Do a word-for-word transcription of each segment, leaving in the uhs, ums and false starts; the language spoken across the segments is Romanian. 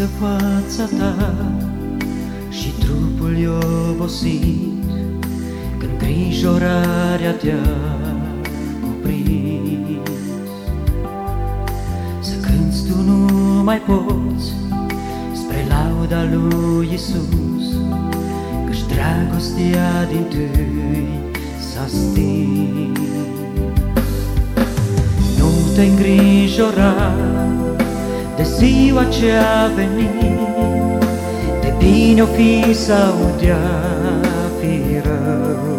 tristă fața ta și trupul e obosit, când îngrijorarea te-a cuprins. Să cânți tu nu mai poți spre lauda lui Iisus, căci dragostea dintâi s-a stins. Nu te îngrijora de ziua ce-a venit, de bine o fi sau de-a fi rău.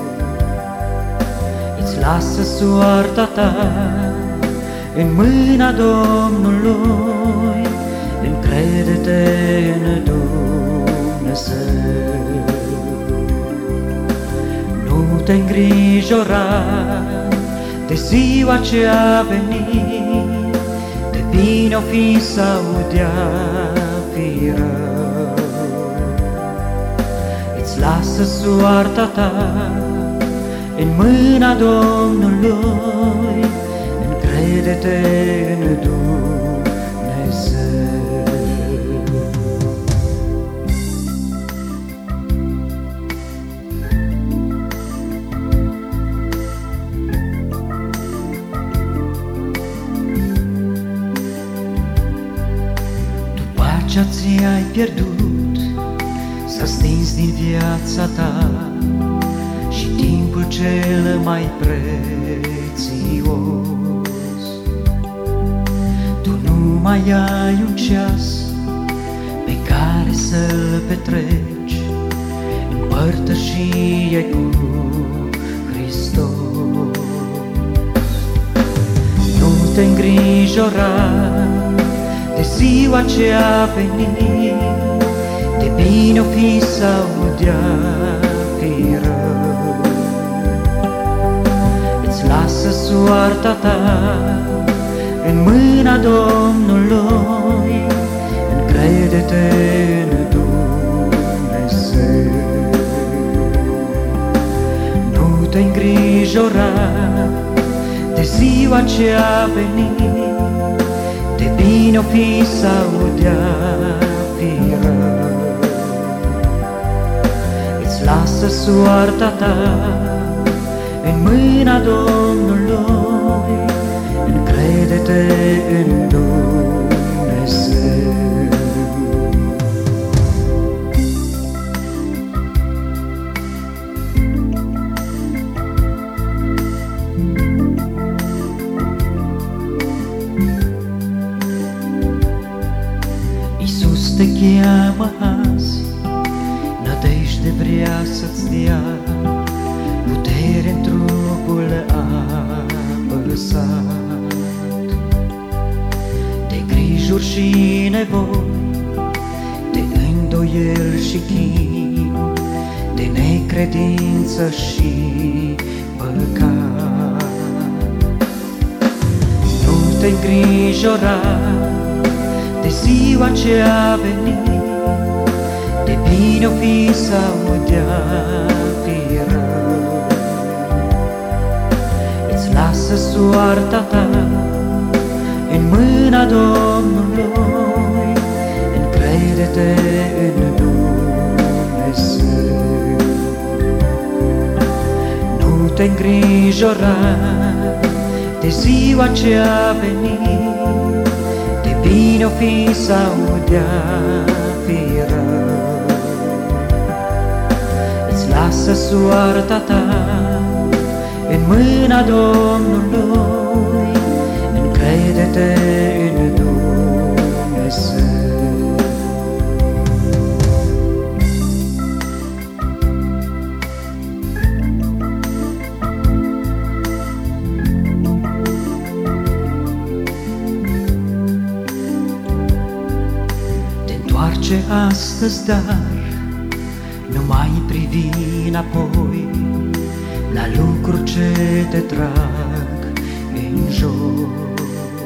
Îți lasă soarta ta în mâna Domnului, încrede-te în Dumnezeu. Nu te îngrijora de ziua ce-a venit, de bine o fi sau de-a fi rău. Îți lasă soarta ta în mâna Domnului, încrede-te în Dumnezeu. Pacea ți-ai pierdut, s-a stins din viața ta și timpul cel mai prețios. Tu nu mai ai un ceas pe care să-l petreci în părtășie cu Hristos. Nu te îngrijora de ziua ce-a venit, de bine o fi sau de-a fi rău. Îți lasă soarta ta în mâna Domnului, încrede-te în Dumnezeu. Nu te îngrijora de ziua ce-a venit, de bine o fi sau de-a fi rău. Îți lasă soarta ta în mâna Domnului, încrede-te în Dumnezeu. Iisus te cheamă azi, nădejde vrea să-ți dea, putere în trupul apăsat. De grijuri și nevoi, de îndoieli și chin, de necredință și păcat. Nu te îngrijora de ziua ce-a venit, de bine o fi sau de-a fi rău. Îți lasă soarta ta în mâna Domnului, încrede-te în Dumnezeu. Nu te îngrijora de ziua ce-a venit, de bine o fi sau de-a fi rău. Îți lasă soarta ta în mâna Domnului, încrede-te în Dumnezeu. Întoarce astăzi, dar nu mai privi înapoi la lucruri ce te trag în jos.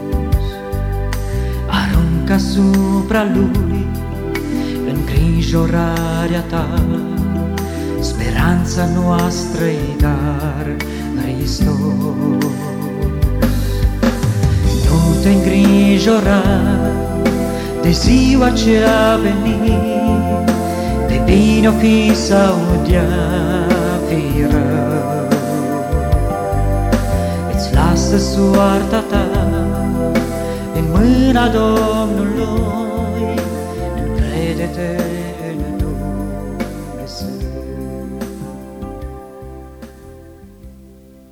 Aruncă asupra lui îngrijorarea ta, speranța noastră-i dar Hristos. Nu te îngrijora de ziua ce a venit, de bine o fi sau de-a fi rău. Îți lasă soarta ta în mâna Domnului, încrede-te